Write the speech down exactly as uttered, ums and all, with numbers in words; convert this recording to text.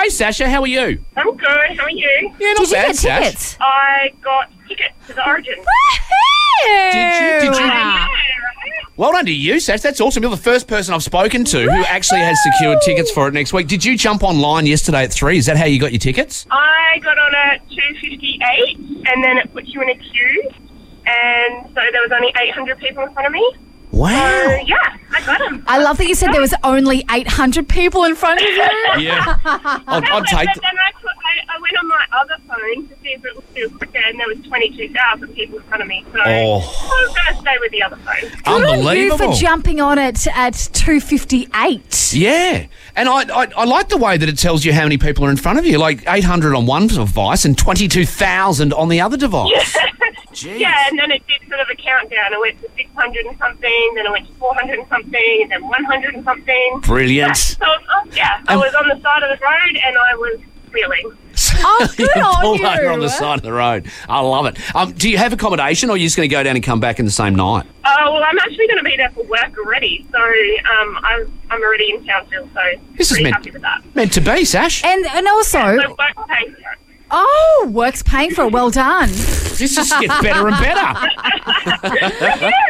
G'day, Sasha. How are you? I'm good. How are you? Yeah, not Did you bad, get Sash. tickets? I got tickets to the Origin. Did you? Did you? Yeah. Well done to you, Sash. That's awesome. You're the first person I've spoken to who actually has secured tickets for it next week. Did you jump online yesterday at three? Is that how you got your tickets? I got on at two fifty-eight, and then it put you in a queue, and so there was only eight hundred people in front of me. Wow. So, yeah, I got them. I love that you said there was only eight hundred people in front of you. Yeah. I'll, I'll take... But then I, put, I, I went on my other phone to see if it was still quicker, and there was twenty-two thousand people in front of me. So Oh. I was going to stay with the other phone. Good on you Unbelievable. for jumping on it at two fifty-eight. Yeah. And I, I I like the way that it tells you how many people are in front of you, like eight hundred on one device and twenty-two thousand on the other device. Jeez. Yeah, and then it did sort of a countdown. It went to six hundred and something, then it went to four hundred and something, and then one hundred and something. Brilliant. Yeah, so, uh, yeah, I Um, was on the side of the road and I was wheeling. Oh, good You on pulled you. over on the side of the road. I love it. Um, do you have accommodation, or are you just going to go down and come back in the same night? Oh, well, I'm actually going to be there for work already, so um, I'm, I'm already in Townsville, so This is pretty meant, happy with that. meant to be, Sash. And and also, So work pays for it. oh, work's paying for it. Well done. This just gets better and better. Yeah,